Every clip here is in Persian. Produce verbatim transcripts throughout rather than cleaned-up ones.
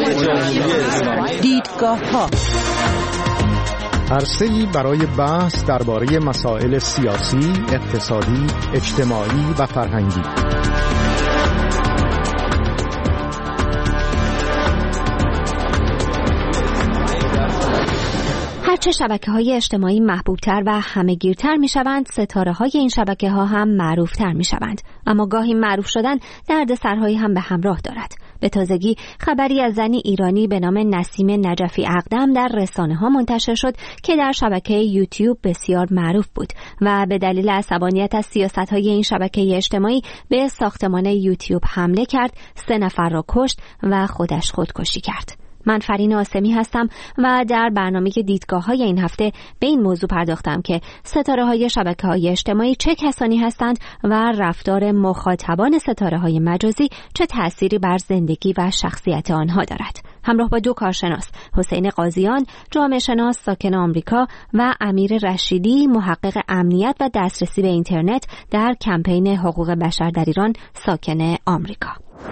دیدگاه ها، عرصه‌ای برای بحث درباره مسائل سیاسی، اقتصادی، اجتماعی و فرهنگی. هرچه شبکه‌های اجتماعی محبوب‌تر و همه‌گیرتر می‌شوند، ستاره‌های این شبکه‌ها هم معروف‌تر می‌شوند. اما گاهی معروف شدن دردسرهایی هم به همراه دارد. به تازگی خبری از زنی ایرانی به نام نسیم نجفی اقدم در رسانه‌ها منتشر شد که در شبکه یوتیوب بسیار معروف بود و به دلیل عصبانیت از سیاست‌های این شبکه اجتماعی به ساختمان یوتیوب حمله کرد، سه نفر را کشت و خودش خودکشی کرد. من فرین آسمی هستم و در برنامه دیدگاه‌های این هفته به این موضوع پرداختم که ستاره‌های شبکه‌های اجتماعی چه کسانی هستند و رفتار مخاطبان ستاره‌های مجازی چه تأثیری بر زندگی و شخصیت آنها دارد. همراه با دو کارشناس، حسین قاضیان، جامعه شناس ساکن آمریکا و امیر رشیدی، محقق امنیت و دسترسی به اینترنت در کمپین حقوق بشر در ایران ساکن آمریکا.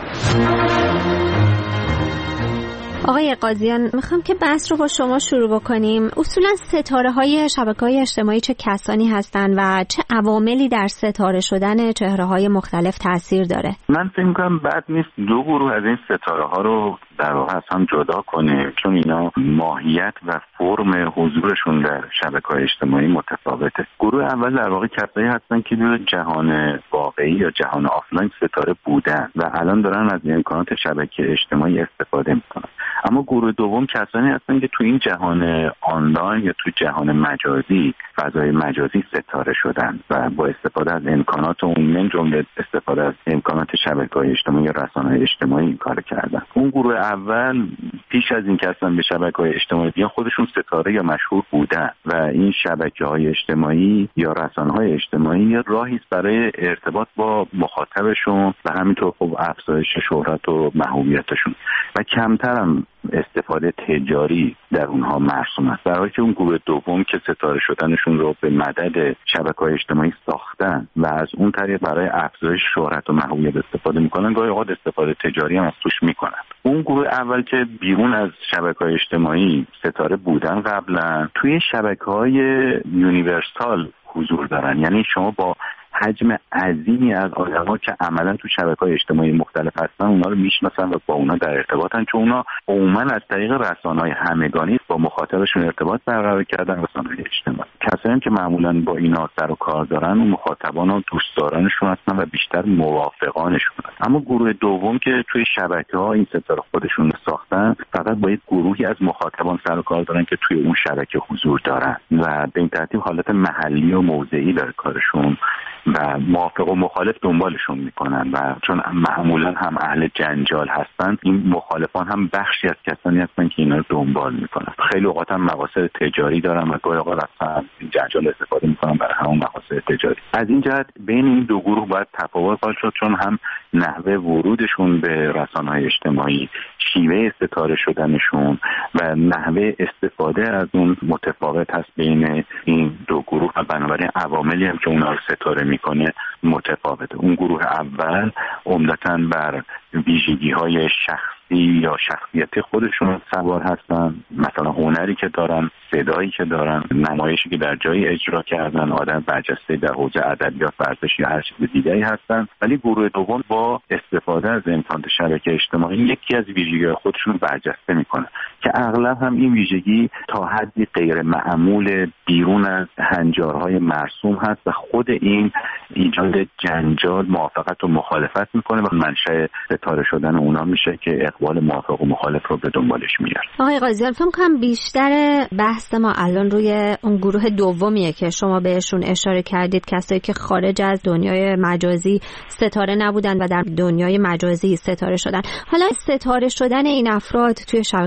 آقای قاضیان، میخوام که بحث رو با شما شروع بکنیم. اصولا ستاره‌های شبکه‌های اجتماعی چه کسانی هستند و چه عواملی در ستاره شدن چهره‌های مختلف تأثیر داره؟ من فکر می‌کنم بد نیست دو گروه از این ستاره‌ها رو در واقع از هم جدا کنیم، چون اینا ماهیت و فرم حضورشون در شبکه‌های اجتماعی متفاوته. گروه اول در واقع کسایی هستن که در جهان واقعی یا جهان آفلاین ستاره بودن و الان دارن از امکانات شبکه اجتماعی استفاده می‌کنن. اما گروه دوم کسانی هستن که تو این جهان آنلاین یا تو جهان مجازی، فضای مجازی ستاره شدن و با استفاده از امکانات اون، من جمله استفاده از امکانات شبکه‌های اجتماعی یا رسانه‌های اجتماعی این کار کردن. اون گروه اول پیش از این که اصلا به شبکه‌های اجتماعی بیان خودشون ستاره یا مشهور بودن و این شبکه‌های اجتماعی یا رسانه‌های اجتماعی راهی است برای ارتباط با مخاطبشون و همینطور خب افزایش شهرت و محبوبیتشون و کمتر هم استفاده تجاری در اونها مرسوم است. در حالی که اون گروه دوم که ستاره شدنشون رو به مدد شبکه‌های اجتماعی ساختن و از اون طریق برای افزایش شهرت و محبوبیت استفاده میکنن، گاهی اوقات استفاده تجاری هم از توش میکنن. اون گروه اول که بیرون از شبکه‌های اجتماعی ستاره بودن قبلا، توی شبکه‌های یونیورسال حضور دارن. یعنی شما با حجم عظیمی از آدم‌ها که عملاً تو شبکه‌های اجتماعی مختلف هستن اونا رو میشناسن و با اونا در ارتباطن، چون اونا عموماً از طریق رسانه‌های همگانی با مخاطبشون ارتباط برقرار کردن. رسانه‌های اجتماعی کسایی که معمولاً با اینا سر و کار دارن و مخاطبان و دوستدارانشون هستن و بیشتر موافقانشون هستن. اما گروه دوم که توی شبکه‌ها این ستاره خودشون رو ساختن، فقط با یک گروهی از مخاطبان سر و کار دارن که توی اون شبکه حضور دارن و به این ترتیب حالت محلی و موضعی داره کارشون و موافق و مخالف دنبالشون میکنن و چون معمولا هم اهل جنجال هستن، این مخالفان هم بخشی از کسانی هستن که اینا رو دنبال میکنن. خیلی اوقات هم مقاصد تجاری دارن و گاهی اوقات از این جنجال استفاده میکنن برای همون مقاصد تجاری. از این جهت بین این دو گروه باید تفاوت قائل شد، چون هم نحوه ورودشون به رسانه‌های اجتماعی، شیوه ستاره شدنشون و نحوه استفاده از اون متفاوت هست بین این دو گروه و بنابراین عواملی هم که اونا رو ستاره میکنه متفاوته. اون گروه اول عمدتاً بر ویژگی‌های شخصی یا شخصیتی خودشون سوار هستن، مثلا هنری که دارن، صدایی که دارن، نمایشی که در جایی اجرا کردن، آدم برجسته در حوزه ادبیات، ورزش یا هر چیز دیگری هستن. ولی گروه دوم با استفاده از امکانات شبکه اجتماعی یکی از ویژگی‌های خودشون برجسته میکنن که اغلب هم این ویژگی تا حدی غیر معمول بیرون از هنجارهای مرسوم هست و خود این ایجاد جنجال، موافقت و مخالفت میکنه و منشأ ستاره شدن اونا میشه که اقبال موافق و مخالف رو به دنبالش میاره. آقای قاضیان، فکر کنم بیشتر بحث ما الان روی اون گروه دومیه که شما بهشون اشاره کردید، کسایی که خارج از دنیای مجازی ستاره نبودن و در دنیای مجازی ستاره شدن. حالا ستاره شدن این افراد توی شبکه‌های اجتماعی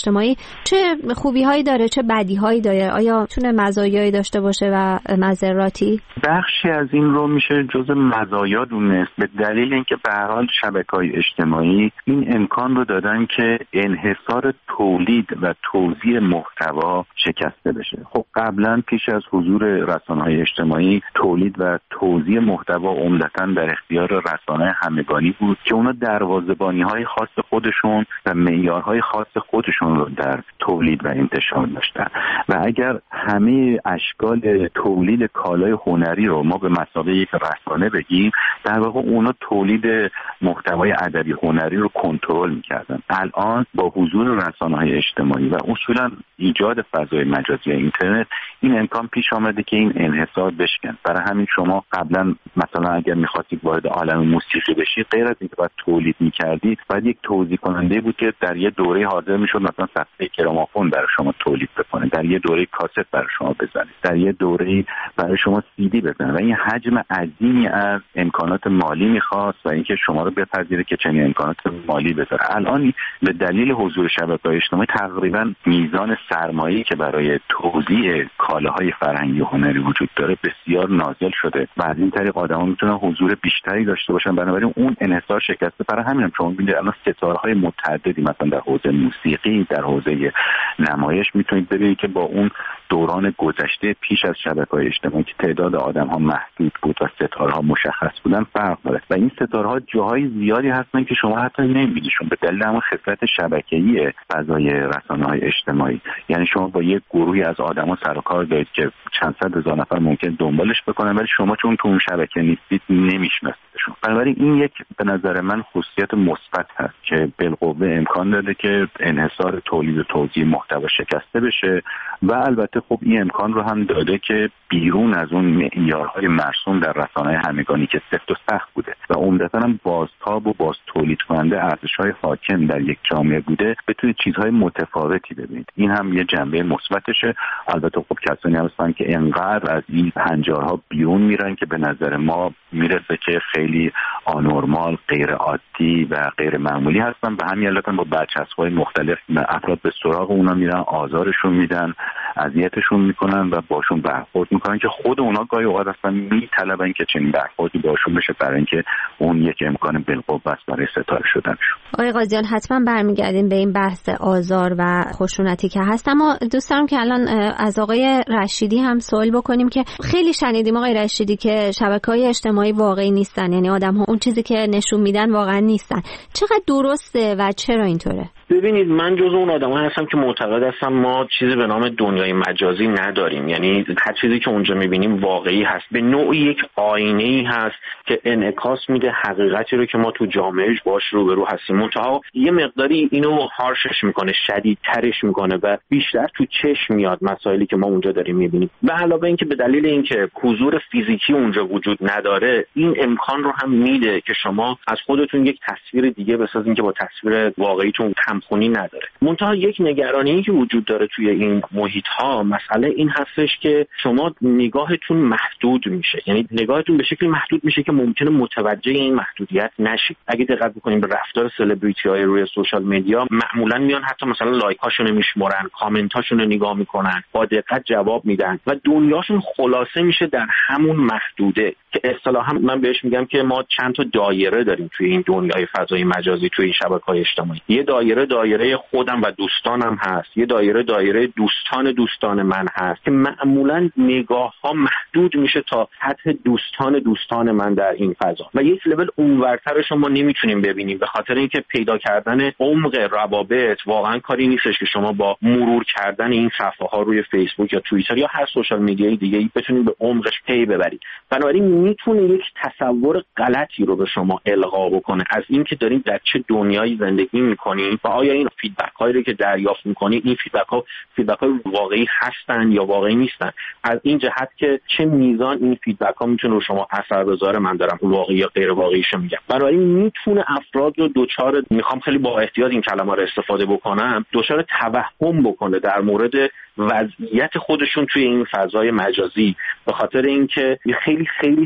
اجتماعی چه خوبی هایی داره چه بدی هایی داره؟ آیا تونه مزایایی داشته باشه و مضراتی؟ بخشی از این رو میشه جز مزایا دونست، به دلیل اینکه به هر حال شبکه‌های اجتماعی این امکان رو دادن که انحصار تولید و توزیع محتوا شکسته بشه. خب قبلا پیش از حضور رسانه‌های اجتماعی تولید و توزیع محتوا عمدتاً در اختیار رسانه همگانی بود که اونا دروازه‌بانی‌های خاص خودشون و معیارهای خاص خودشون رو در تولید و انتشار داشتن و اگر همه اشکال تولید کالای هنری رو ما به مثابه یک رسانه بگیم، در واقع اونا تولید محتوای ادبی هنری رو کنترل می‌کردن. الان با حضور رسانه‌های اجتماعی و اصولاً ایجاد فضای مجازی اینترنت این امکان پیش آمده که این انحصار بشکن. برای همین شما قبلا مثلا اگر می‌خواستید وارد عالم موسیقی بشید، غیر از اینکه باید تولید می‌کردید، باید یک توزیع کننده بود که در یه دوره حاضر می‌شد مثلا صفحه گرامافون برای شما تولید بکنه، در یه دوره کاست برای شما بزنه، در یه دوره برای شما سی دی بزنه و این حجم عظیمی از امکانات مالی می‌خواست و اینکه شما رو بپذیره که چنین امکانات مالی بذاره. الان به دلیل حضور شبکه‌های اجتماعی تقریبا میزان سرمایه‌ای که برای توزیع کالاهای فرهنگی و هنری وجود داره بسیار نازل شده و از این طریق آدم‌ها میتونن حضور بیشتری داشته باشن. بنابراین اون انحصار شکسته. برای همین شما می‌بینید الان ستاره‌های متعددی مثلا در حوزه موسیقی، در حوزه نمایش میتونید ببینید که با اون دوران گذشته پیش از شبکه‌های اجتماعی که تعداد آدم‌ها محدود بود و ستاره‌ها مشخص بودن فرق داره و این ستاره‌ها جاهای زیادی هستن که شما حتی نمی‌بینیشون به دلیل همون خصلت شبکه‌ای فضای رسانه‌های اجتماعی. یعنی شما با یک گروهی از آدم‌ها سر و کار دارید که چند صد هزار نفر ممکن دنبالش بکنن ولی شما چون تو اون شبکه نیستید نمی‌شناسیدشون. بنابراین این یک به نظر من خصوصیت مثبت هست که بالقوه امکان داده که انحصار تولید و توزیع محتوا شکسته بشه و البته خب این امکان رو هم داده که بیرون از اون معیارهای مرسوم در رسانه‌های همگانی که سفت و سخت بوده و عمدتاً هم بازتاب و باز تولید کننده ارزش‌های حاکم در یک جامعه بوده بتونید چیزهای متفاوتی ببینید. این هم یه جنبه مثبتشه. البته خب کسانی هستن که انقدر از این پنجارها بیرون میرن که به نظر ما میرسه که خیلی آنورمال، غیر عادی و غیر معمولی هستن. به همین علت با برچسب‌های مختلف افراد به سراغ اونا میرن، آزارشون میدن، اذیتشون میکنن و باشون برخورد میکنن که خود اونا گاهی اوقات اصلا میطلبن که چنین برخوردی باشون بشه برای اینکه اون یک امکان بالقوه است برای ستاره شدنشون. آقای قاضیان حتما برمیگردیم به این بحث آزار و خشونتی که هست، اما دوست دارم که الان از آقای رشیدی هم سوال بکنیم که خیلی شنیدیم آقای رشیدی که شبکه‌های اجتماعی واقعی نیستن، یعنی آدم‌ها اون چیزی که نشون میدن واقعا نیستن. چقدر درسته و چرا اینطوره؟ ببینید من جزو اون آدم‌ها هستم که معتقد هستم ما چیزی به نام دنیای مجازی نداریم، یعنی هر چیزی که اونجا می‌بینیم واقعی هست، به نوعی یک آینه‌ای هست که انعکاس میده حقیقتی رو که ما تو جامعهش باش روبرو هستیم. منتها یه مقداری اینو هارشش میکنه، شدیدترش میکنه و بیشتر تو چشم میاد مسائلی که ما اونجا داریم می‌بینیم. به علاوه اینکه به دلیل اینکه حضور فیزیکی اونجا وجود نداره، این امکان رو هم میده که شما از خودتون یک تصویر دیگه بسازین که با تصویر واقعیتون همخونی نداره. منتها یک نگرانی که وجود داره توی این محیط‌ها، مسئله این هستش که شما نگاهتون محدود میشه، یعنی نگاهتون به شکلی محدود میشه که ممکنه متوجه این محدودیت نشید. اگه دقت بکنیم به رفتار سلبریتی‌های روی سوشال مدیا، معمولاً میان حتی مثلا لایک‌هاشون رو میشمرن، کامنت‌هاشون رو نگاه میکنن، با دقت جواب میدن و دنیاشون خلاصه میشه در همون محدوده که اصطلاحاً من بهش میگم که ما چند تا دایره داریم توی این دنیای فضای مجازی، توی این شبکه‌های اجتماعی. یه دایره دایره خودم و دوستانم هست، یه دایره دایره دوستان دوستان من هست که معمولاً نگاه‌ها محدود میشه تا حد دوستان دوستان من در این فضا و یک لول اونورترش ما نمیتونیم ببینیم، به خاطر اینکه پیدا کردن عمق روابط واقعاً کاری نیستش که شما با مرور کردن این صفحه‌ها روی فیسبوک یا توییتر یا هر سوشال میدیای دیگه‌ای بتونید به عمقش پی ببرید. بنابراین میتونه یک تصور غلطی رو به شما القا بکنه از اینکه دارید در چه دنیایی زندگی می‌کنید و آیا این فیدبک هایی رو که دریافت می‌کنید این فیدبک ها فیدبک های واقعی هستن یا واقعی نیستن، از این جهت که چه میزان این فیدبک ها میتونه رو شما اثر بذاره. من دارم واقعی یا غیر واقعیشو میگم. بنابراین میتونه افراد رو دوچار، میخوام خیلی با احتیاط این کلمه رو استفاده بکنم، دوچار توهم بکنه در مورد وضعیت خودشون توی این فضای مجازی، به خاطر اینکه خیلی خیلی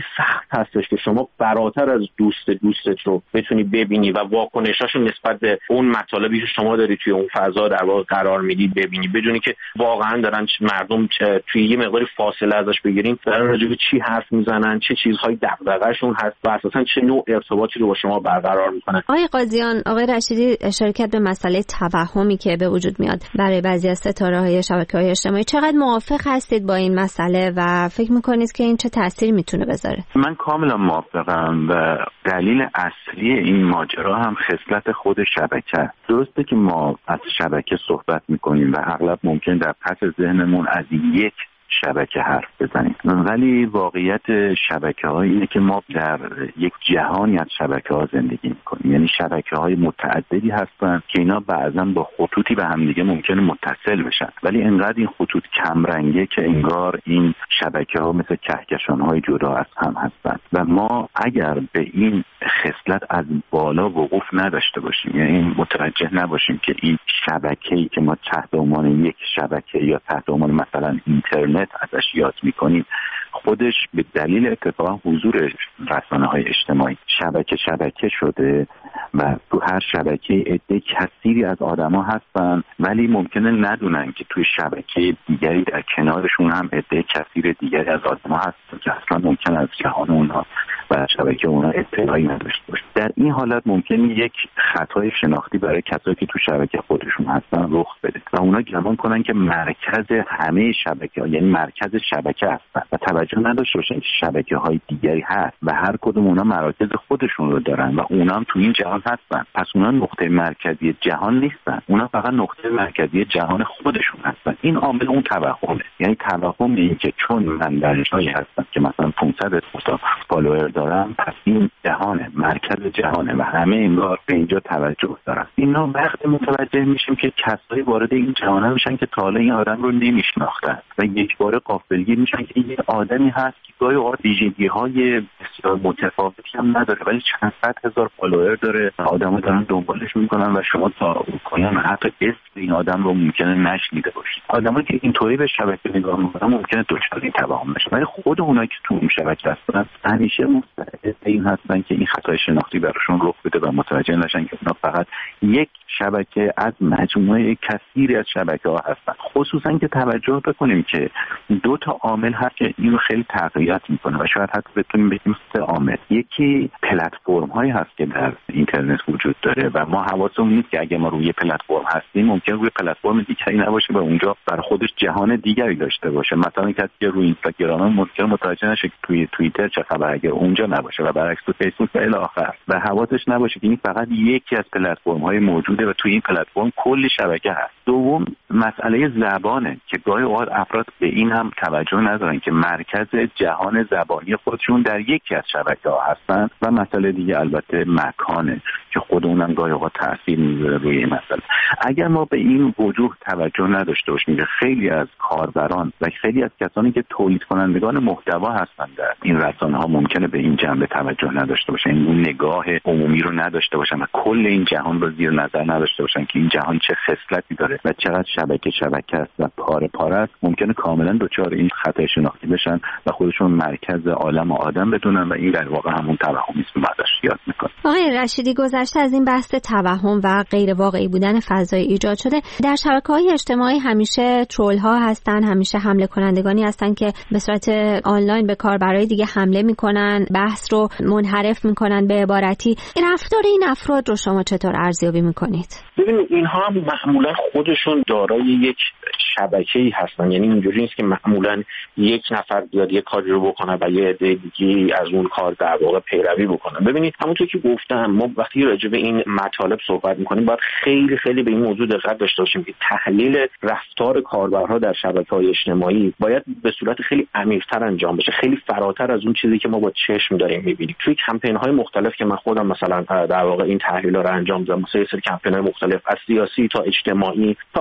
سخت هستش که شما فراتر از دوست دوستت رو بتونی ببینی و واکنشاشو نسبت به اون مطالبی که شما داری توی اون فضا در واقع قرار میدی ببینی، بدونی که واقعا دارن مردم توی یه مقداری فاصله ازش بگیرین دارن راجع به چی حرف میزنن، چه چیزهای دغدغه‌شون هست و اساسا چه نوع ارتباطی رو با شما برقرار میکنن. آقای قاضیان، آقای رشیدی اشاره به مسئله توهمی که به وجود میاد برای بعضی از ستاره‌های شبکه‌های اجتماعی، چقدر موافق هستید با این مسئله و فکر میکنید که این چه تأثیری میتونه بذاره؟ من کاملا موافقم و دلیل اصلی این ماجرا هم خصلت خود شبکه. درسته که ما از شبکه صحبت میکنیم و اغلب ممکن در پس ذهنمون از یک شبکه حرف بزنیم، ولی واقعیت شبکه های اینه که ما در یک جهانی از شبکه ها زندگی میکنیم. یعنی شبکه های متعددی هستن که اینا بعضا با خطوطی به همدیگه ممکنه متصل بشن، ولی انقدر این خطوط کم رنگه که انگار این شبکه ها مثل کهکشان های جدا از هم هستن و ما اگر به این خصلت از بالا وقوف نداشته باشیم، یعنی متوجه نباشیم که این شبکه‌ای که ما تحت عنوان یک شبکه یا تحت عنوان مثلا اینترنت ازش یاد میکنیم خودش به دلیل اتفاق حضور رسانه‌های اجتماعی شبکه شبکه شده و تو هر شبکه عده کثیری از آدما هستن، ولی ممکنه ندونن که توی شبکه دیگری در کنارشون هم عده کثیر دیگری از آدما هستن که اصلا ممکن از جهان اونها و شبکه اونها اطلاعی نداشته باشه. در این حالت ممکنه یک خطای شناختی برای کسایی که تو شبکه خودشون هستن رخ بده و اونا گمان کنن که مرکز همه شبکه‌ها یعنی مرکز شبکه هستن و توجه نداشته باشن که شبکه‌های دیگری هست و هر کدوم اونا مراکز خودشون رو دارن و اونا هم تو این جهان هستن. پس اونا نقطه مرکزی جهان نیستن، اونا فقط نقطه مرکزی جهان خودشون هستن. این عامل اون توهمه، یعنی توهم این که چون من در جایی هستم که مثلا پانصد تا فالوور دارم پس این جهانه، مرکز جهانه و همه انگار به اینجا توجه دارن. اینا وقتی متوجه میشیم که کسایی وارد این جهان میشن که تا حالا این آدم رو نمیشناختن و یک بار غافلگیر میشن که این آدمی هست که گاهی اوقات ویژگی‌های بسیار متفاوتی هم نداره ولی چند صد هزار فالوور داره، آدم‌ها دارن دنبالش میکنن و شما تا پایان حتی اسم این آدم رو ممکنه نشنیده باشید. آدمایی که اینطوری به شبکه نگاه میکنن ممکنه دچار این توهم بشن، ولی خود اونایی که تو اون شبکه هستن همیشه مستعد این هستن که این خطای شناختی براشون رخ بده و متوجه نشن که اونا فقط یک شبکه از مجموعه کثیری از شبکه‌ها هستن. خصوصا که توجه بکنیم که دو تا عامل هست که اینو خیلی تقویت میکنه و شاید حتی بتونیم بگیم سه عامل. یکی پلتفرم هایی هست که در اینترنت وجود داره و ما حواسمون نیست که اگه ما روی پلتفرم هستیم ممکن روی پلتفرم دیگری نباشه و اونجا برای خودش جهان دیگری داشته باشه. مثلا کسی که روی اینستاگرام ممکن متوجه نشه که توی توییتر چه خبره اگر اونجا نباشه و برعکس تو فیسبوک و الی آخر و حواسش نباشه که این فقط یکی از پلتفرم های موجوده و توی این پلتفرم کلی شبکه هست. دوم مسئله زبانه که گاهی اوقات افراد به این هم توجه ندارن که مرکز جهان زبانی خودشون در یکی از شبکه‌ها هستن و مسئله دیگه البته مکانه که خود اونم گاهی اوقات تاثیر میذاره روی این مسئله. اگر ما به این وجوه توجه نداشته باشیم که خیلی از کاربران و خیلی از کسانی که تولید کنندگان محتوا هستن در این رسانه‌ها ممکنه به این جنبه توجه نداشته باشن، این نگاه عمومی رو نداشته باشن و کل این جهان رو زیر نظر نداشته باشن که این جهان چه خصلتی داره و چقدر شبکه شبکه است و پاره پاره است، ممکنه کاملا دچار این خطای شناختی بشن و خودشون مرکز عالم و آدم بدونن و این در واقع همون توهمی است که ما ازش یاد میکنیم. آقای رشیدی، گذشته از این بحث توهم و غیر واقعی بودن فضای ایجاد شده، در شبکه‌های اجتماعی همیشه ترول ها هستن، همیشه حمله کنندگانی هستن که به صورت آنلاین به کاربرای دیگه حمله میکنن، بحث رو منحرف میکنن به عبارتی. رفتار این افراد رو شما چطور ارزیابی میکنید؟ ببینید اینها هم معمولا خودشون دارای یک شبکه‌ای هستن، یعنی اینجوری نیست که معمولا یک نفر بیاد یک کاری رو بکنه و یه عده دیگه از اون کار در واقع پیروی بکنن. ببینید همونطور که گفتم ما وقتی راجع به این مطالب صحبت می‌کنیم باید خیلی خیلی به این موضوع دقت داشته باشیم که تحلیل رفتار کاربرها در شبکه‌های اجتماعی باید به صورت خیلی عمیق‌تر انجام بشه، خیلی فراتر از اون چیزی که ما با چشم داریم می‌بینیم. توی کمپین‌های مختلف که من خودم مثلا در واقع این تحلیل‌ها رو انجام دادم، مثلا سری کمپین‌های مختلف از سیاسی تا اجتماعی تا مسائل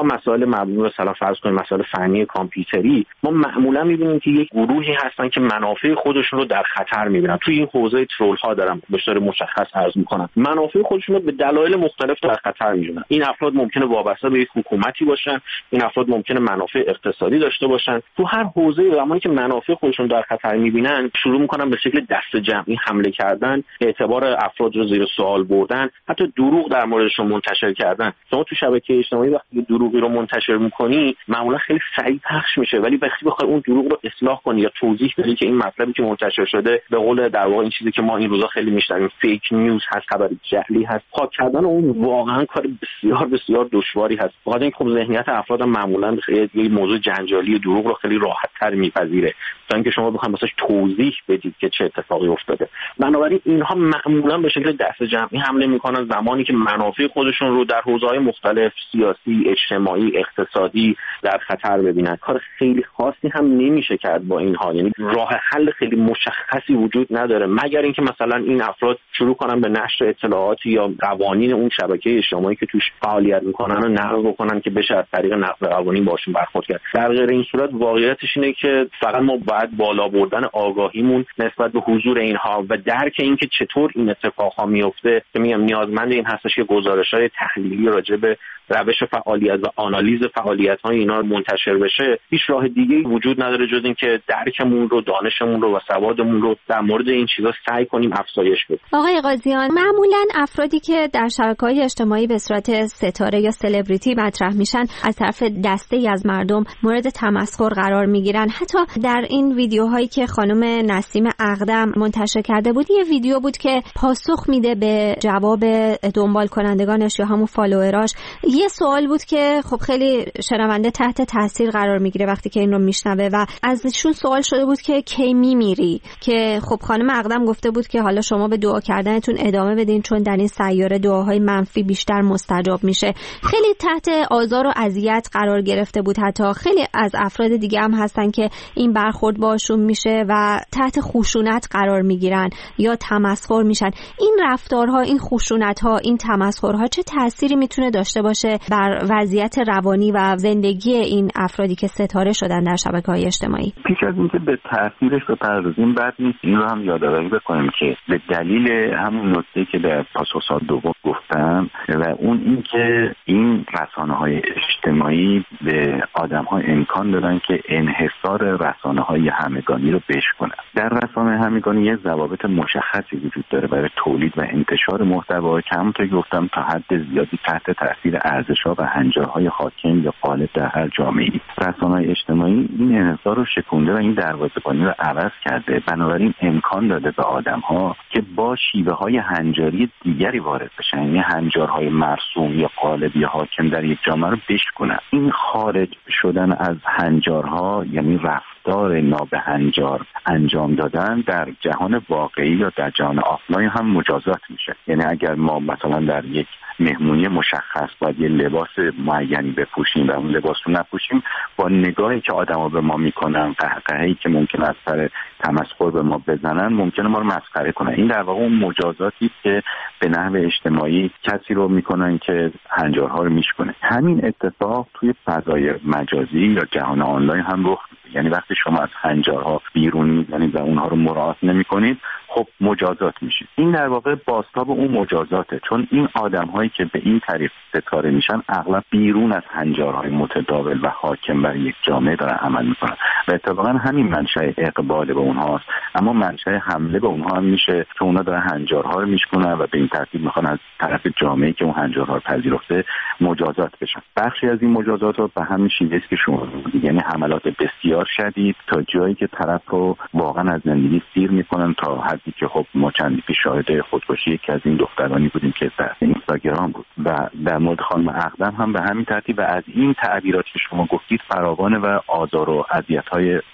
مسائل مبنی مثلا فرض کنیم مسائل فنی کامپیوتری، ما معمولا می‌بینیم که یک گروهی هستن که منافع خودشون رو در خطر می‌بینن. توی این حوزه ترول ها دارم به طور مشخص عرض می‌کنم، منافع خودشون رو به دلایل مختلف در خطر می‌بینن. این افراد ممکنه وابسته به یک حکومتی باشن، این افراد ممکنه منافع اقتصادی داشته باشن. تو هر حوزه زمانی که منافع خودشون در خطر می‌بینن، شروع می‌کنن به شکل دست جمعی حمله کردن، اعتبار افراد رو زیر سوال بردن، حتی دروغ در موردشون منتشر کردن. شما تو شبکه اجتماعی وقتی دروغی رو منتشر می‌کنی، معمولا خیلی سریع پخش میشه، ولی وقتی بخوای اون دروغ رو اصلاح کنی یا توضیح بدی که این مطلبی که منتشر شده به قول در واقع این چیزی که ما این روزا خیلی می‌شنویم فیک نیوز هست، خبر جعلی هست، پاک کردن اون واقعا کار بسیار بسیار دشواری هست. واقعا این خب ذهنیت افراد معمولا خیلی یه موضوع جنجالی دروغ رو خیلی راحت‌تر می‌پذیره تا اینکه شما بخواید واسش توضیح بدید که چه اتفاقی افتاده. بنابراین اینها معمولا به شکل دست جمعی حمله می‌کنن زمانی که منافع خودشون رو در حوزه‌های مختلف سیاسی، اجتماعی، اقتصادی در خطر ببینن. کار خیلی خاصی هم نمیشه کرد با اینها، یعنی راه حل خیلی مشخصی وجود نداره مگر اینکه مثلا این افراد شروع کنن به نشر اطلاعاتی یا قوانین اون شبکه اجتماعی که توش فعالیت میکنن و نقض بکنن که بشه از طریق نقض قوانین باشون برخورد کرد. در غیر این صورت واقعیتش اینه که فقط ما باید بالا بردن آگاهیمون نسبت به حضور اینها و درک اینکه چطور این اتفاقها میفته که میگم نیازمند این هستش که گزارش‌های تحلیلی راجع به روش فعالیت و آنالیز فعالیت‌های اینا منتشر بشه. هیچ راه دیگه‌ای وجود نداره جز اینکه درکمون رو، دانشمون رو و سوادمون رو در مورد این چیزا سعی کنیم افزایش بدیم. آقای قاضیان، معمولاً افرادی که در شبکه‌های اجتماعی به صورت ستاره یا سلبریتی مطرح میشن از طرف دسته‌ای از مردم مورد تمسخر قرار میگیرن. حتی در این ویدیوهایی که خانم نسیم اقدم منتشر کرده بود، یه ویدیو بود که پاسخ میده به جواب دنبال کنندگانش یا همون فالووراش. یه سوال بود که خب خیلی شنونده تحت تاثیر قرار میگیره وقتی که این رو میشنوه و ازشون سوال شده بود که کی میمیری، که خب خانم اقدم گفته بود که حالا شما به دعا کردنتون ادامه بدین چون در این سیاره دعاهای منفی بیشتر مستجاب میشه. خیلی تحت آزار و اذیت قرار گرفته بود. حتی خیلی از افراد دیگه هم هستن که این برخورد باشون میشه و تحت خشونت قرار میگیرن یا تمسخر میشن. این رفتارها، این خشونت‌ها، این تمسخرها چه تأثیری میتونه داشته باشه بر وضعیت روانی و زندگی این افرادی که ستاره شدن در شبکه‌های اجتماعی؟ پیش از اینکه به تأثیرش بپردازیم بد نیست این رو هم یادآوری بکنیم که به دلیل همون نکته که در پاسخ دوم گفتم و اون این که این رسانه‌های اجتماعی به آدم‌ها امکان دادن که انحصار رسانه‌های همگانی رو بشکنن. در رسانه همگانی یه ضوابط مشخصی وجود داره برای تولید و انتشار محتوا که همونطور که گفتم تا حد زیادی تحت تاثیر ارزش‌ها و هنجارهای حاکم یا غالب در هر جامعه‌ای. رسانه‌های اجتماعی این انحصار رو شکونده و این دروازه‌بانی رو عوض کرده، بنابراین امکان داده به آدم‌ها که با شیوه‌های هنجاری دیگری وارد بشن، یعنی هنجارهای مرسوم یا غالب یا حاکم در یک جامعه رو بشکنن. این خارج شدن از هنجارها یعنی رفتار نابهنجار انجام دادن در جهان واقعی یا در جهان آفلاین هم مجازات میشه. یعنی اگر ما مثلا در یک مهمونی مشخص باید یه لباس معینی بپوشیم و اون لباس رو نپوشیم، با نگاهی که آدما به ما میکنن، قهقهه‌ای که ممکن از سر تمسخر به ما بزنن، ممکنه ما رو مسخره کنن. این در واقع اون مجازاتی که به نحو اجتماعی کسی رو میکنن که هنجارها رو میشکنه. همین اتفاق توی فضای مجازی یا جهان آنلاین هم رخ میده. یعنی وقتی شما از هنجارها بیرون میزنید و اونها رو مراعات نمیکنید، خب مجازات میشید. این در واقع بازتاب اون مجازاته، چون این آدم‌هایی که به این طریق ستاره میشن اغلب بیرون از هنجارهای متداول و حاکم بر یک جامعه دارن عمل میکنن و اتفاقا همین منشأ اقبال به اونهاست. اما منشأ حمله به اونها هم میشه چون اونا دارن هنجارها رو میشکنن و به این ترتیب میخوان از طرف جامعه‌ای که اون هنجارها رو پذیرفته مجازات بشن. بخشی از این مجازات رو به همین شیوه است که شما میگید، یعنی حملات بسیار شدید تا جایی که طرف رو واقعا از زندگی سیر میکنن، تا حدی که خب ما چندی پیش شاهد خودکشی یکی از این دخترانی بودیم که در اینستاگرام بود و در مورد خانم اقدم هم به همین ترتیب و از این تعبیرات که شما گفتید فراوانه و آزار و اذیت‌های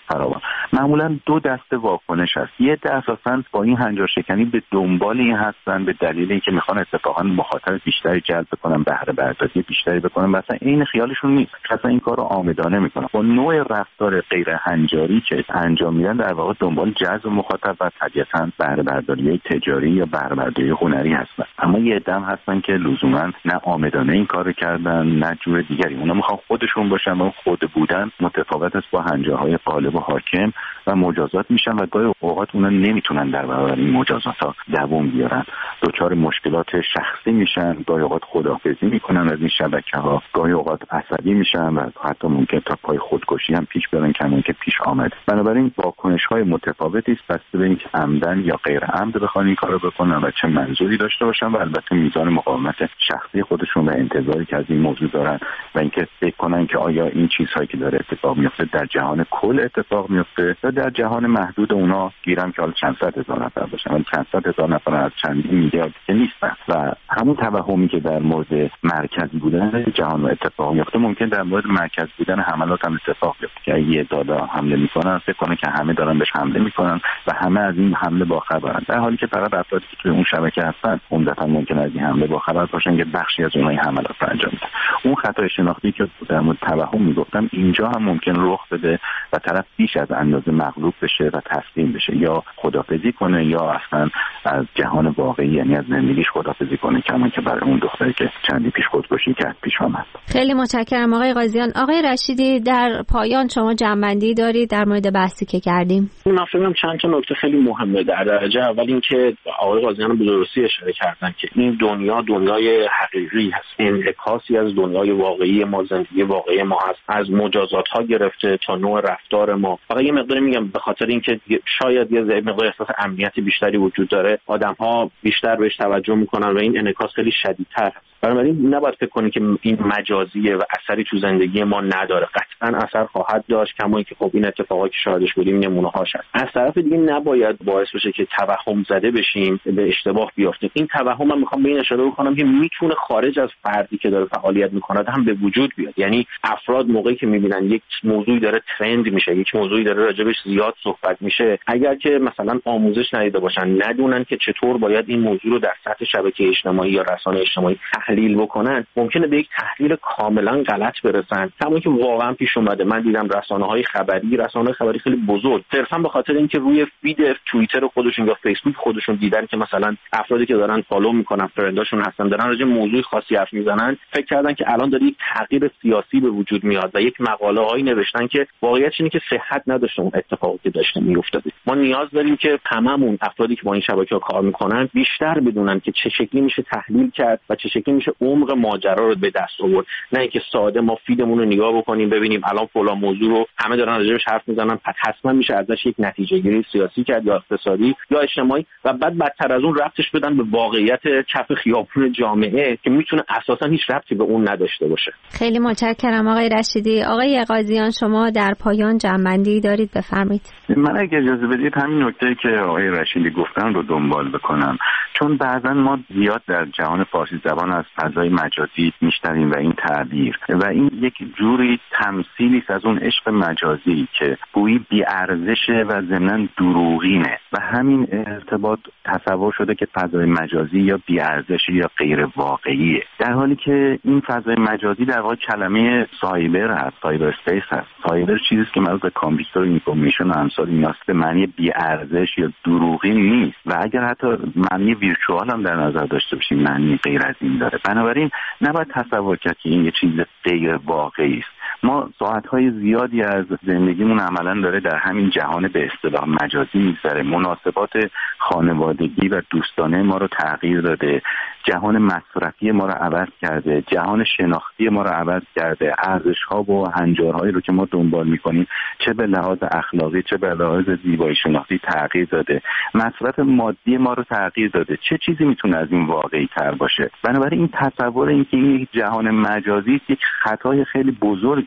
فراوان. معمولا دو دسته واکنش هست. یه دسته اساساً با این هنجارشکنی به دنبال این هستن به دلیل اینکه میخوان اتفاقاً مخاطب بیشتری جلب بکنن، بهره برداری بیشتری بکنن، مثلا این خیالشون نیست، اصلا این کارو عامدانه میکنن. با نوع رفتار غیر هنجاری که انجام میدن در واقع دنبال جذب مخاطب و طبیعتاً بهره برداری تجاری یا بهره برداری هنری هستن. اما یه عده‌ام هستن که لزوماً نه عامدانه این کارو کردن نه جور دیگری، اونا میخوان خودشون باشن و خود بودن متفاوت است با هنجارهای غالب و حاکم و مجازات میشن و گاهی اوقات اونا نمیتونن در برابر این مجازات ها دوام بیارن، دچار مشکلات شخصی میشن، گاهی اوقات خداحافظی میکنن از این شبکه ها، گاهی اوقات عصبی میشن و حتی ممکن تا پای خودکشی هم پیش برن کما که پیش آمد. بنابراین واکنش های متفاوتی است بسته به اینکه عمدن یا غیر عمد بخوان این کارو بکنن و چه منظوری داشته باشن و البته میزان مقاومت شخصی خودشون و انتظاری که از این موضوع دارن و اینکه فکر کنن که آیا این چیزهایی که داره اتفاق میفته در جهان کل اتفاق میفته یا در جهان محدود اونا گیرم که حالا چند صد هزار نفر باشن، ولی چند صد هزار نفر از چندین میلیارد که نیستن و همون توهمی که در مورد مرکزی بودن جهان اتفاق میفته ممکن در مورد مرکز بودن حملات هم اتفاق بیفته که یه دادا حمله میکنن فکر کنه که همه دارن بهش حمله میکنن و همه از این حمله باخبرن، در حالی که فقط افرادی که توی اون شبکه هستن عمدتاً ممکن از این حمله باخبر باشن که بخشی از اونها حملات رو انجام میدن. اون خطای شناختی که در مورد توهم میگفتم اینجا هم ممکن رخ بده و طرف بیش از اندازه مغلوب بشه و تسلیم بشه یا خدافظی کنه یا اصلا از جهان واقعی یعنی از زندگیش خدافظی کنه، کما که برای اون دختری که چندی پیش خودکشی کرد پیش آمد. خیلی متشکرم آقای قاضیان. آقای رشیدی در پایان شما جنبندی دارید در مورد بحثی که کردیم؟ من فکر می‌کنم چند تا نکته خیلی مهمه. در درجه اول اینکه آقای قاضیان به درستی اشاره کردن که این دنیا دنیای حقیقی هست، انعکاسی از دنیای واقعی ما، زندگی واقعی ما هست، از مجازات‌ها گرفته تا نوع رفتار ما. فقط یه مقداری میگم به خاطر اینکه شاید یه مقدار احساس امنیت بیشتری وجود داره، آدم‌ها بیشتر بهش توجه میکنن و این انعکاس خیلی شدیدتر هست. بنابراین نباید فکر کنید که این مجازیه و اثری تو زندگی ما نداره، قطعا اثر خواهد داشت، کما اینکه خب این اتفاقاتی که شاهدش بودیم نمونه هاش هست. از طرف دیگه نباید باعث بشه که توهم زده بشیم، به اشتباه بیافتیم. این توهم من میخوام به این اشاره بکنم که میتونه خارج از فردی که داره فعالیت میکنه هم به وجود بیاد. یعنی افراد موقعی که میبینن یک موضوعی داره ترند میشه، یک موضوعی داره راجبش زیاد صحبت میشه، اگر که مثلا آموزش ندیده باشن، ندونن که چطور باید این موضوع رو در سطح شبکه اجتماعی یا رسانه اجتماعی تحلیل بکنن، ممکنه به یک تحلیل کاملا غلط برسن. همون که واقعا پیش اومده، من دیدم رسانه‌های خبری، رسانه‌های خبری خیلی بزرگ صرفا به خاطر اینکه روی فید توییتر خودشون یا فیسبوک خودشون دیدن که مثلا افرادی که دارن فالو میکنن، فرنداشون هستن، دارن راجع به موضوع خاصی حرف میزنن، فکر کردن که الان داره یک تغییر سیاسی به وجود میاد و یک مقاله‌هایی نوشتن که واقعیتش اینه که صحت نداشته اون اتفاقی که داشته میافتاده. ما نیاز داریم که هممون افرادی که با این شبکه‌ها کار میکنن بیشتر بدونن که چه شکلی میشه تحلیل کرد و چه شکلی میشه عمق ماجرا رو به دست آورد، نه اینکه ساده ما فیدمون رو نگاه بکنیم ببینیم الان فلان موضوع رو همه دارن راجعش حرف میزنن، پس حتما میشه ازش یک نتیجه گیری سیاسی کرد یا اقتصادی یا اجتماعی و بعد بدتر از اون ربطش بدن به واقعیت کف خیابون جامعه که میتونه اساسا هیچ ربطی به اون نداشته باشه. خیلی متشکرم آقای رشیدی. آقای قاضیان شما در پایان جنبندی دارید، بفرمایید. من اگه اجازه بدید همین نکته که آقای رشیدی گفتن رو دنبال بکنم، چون بعضا ما زیاد در جهان فارسی زبان از فضای مجازی میشنویم و این تعبیر و این یک جوری تمثیلی است از اون عشق مجازی که گویی بی‌ارزشه و ضمناً دروغینه و همین ارتباط تصور شده که فضای مجازی یا بی‌ارزشه یا غیر واقعیه، در حالی که این فضای مجازی در واقع کلمه سایبر هست، سایبر اسپیس هست. سایبر چیزی است که مربوط به کامپیوتر، اینفورمیشن و امثال ایناست، به معنی بی‌ارزش یا دروغین نیست و اگر حتی معنی ویرچوال هم در نظر داشته باشیم معنی غیر از این داره. بنابراین نباید تصور کرد که این یه چیز غیر واقعی است. ما ساعت‌های زیادی از زندگیمون عملاً داره در همین جهان به اصطلاح مجازی می‌گذره. مناسبات خانوادگی و دوستانه ما رو تغییر داده، جهان مصرفی ما رو عوض کرده، جهان شناختی ما رو عوض کرده، ارزش‌ها و هنجارهایی رو که ما دنبال می‌کنیم چه به لحاظ اخلاقی چه به لحاظ زیبایی شناختی تغییر داده، مصرف مادی ما رو تغییر داده. چه چیزی میتونه از این واقعی‌تر باشه؟ بنابراین این تصور این که این یک جهان مجازی یک خطای خیلی بزرگ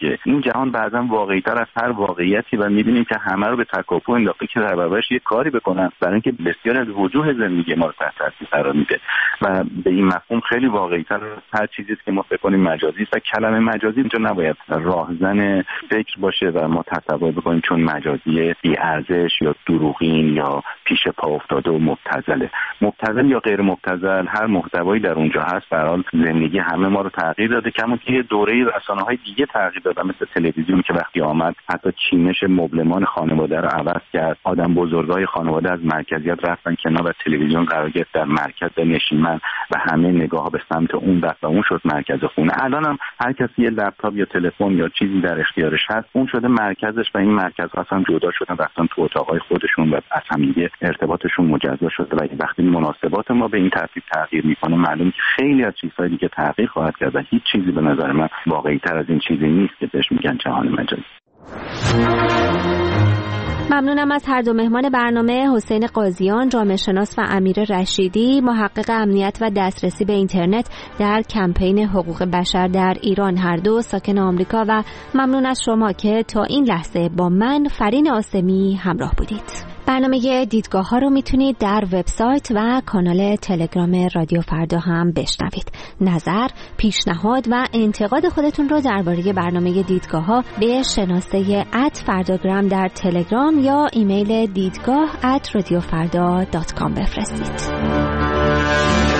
که این جهان بعضا واقعی‌تر از هر واقعیتی و می‌بینیم که همه رو به تکاپو انداخته که در برابرش یه کاری بکنن، برای اینکه بسیار از وجوه زندگی ما رو تحت تاثیر قرار میده و به این مفهوم خیلی واقعی‌تر هر چیزی که ما فکر کنیم مجازی است. و کلمه مجازی اینجا نباید راهزن فکر باشه و ما تصور بکنیم چون مجازی بی ارزش یا دروغین یا پیش پا افتاده و مبتذله. مبتذل یا غیر مبتذل هر محتوایی در اونجا هست به هر حال زندگی همه ما رو تغییر داده، کما که یه دوره رسانه‌های دیگه تغییر دادن مثل تلویزیون که وقتی آمد حتی چینش مبلمان خانواده رو عوض کرد. آدم بزرگای خانواده از مرکزیت رفتن کنار و تلویزیون قرار گرفت در مرکز نشیمن و همه نگاه‌ها به سمت اون رفت و اون شد مرکز خونه. الان هم هر کسی یه لپتاپ یا تلفن یا چیزی در اختیارش هست اون شده مرکزش و این مرکز اصلا جدا شدن رفتن تو اتاقای خودشون و از هم دیگه ارتباطشون مجزا شده و وقتی مناسبات ما به این ترتیب تغییر میکنه معلومه که خیلی از چیزهای دیگه تغییر خواهد کرد و هیچ چیزی به نظر من واقعی تر از این چیزی نیست که بهش میگن جهان مجازی. ممنونم از هر دو مهمان برنامه، حسین قاضیان جامعه شناس و امیر رشیدی محقق امنیت و دسترسی به اینترنت در کمپین حقوق بشر در ایران، هر دو ساکن آمریکا، و ممنون از شما که تا این لحظه با من فرین آسمی همراه بودید. برنامه دیدگاه ها رو میتونید در وبسایت و کانال تلگرام رادیو فردا هم بشنوید. نظر، پیشنهاد و انتقاد خودتون رو درباره برنامه دیدگاه ها به شناسه ات فرداگرام در تلگرام یا ایمیل دیدگاه ات رادیو فردا دات کام بفرستید.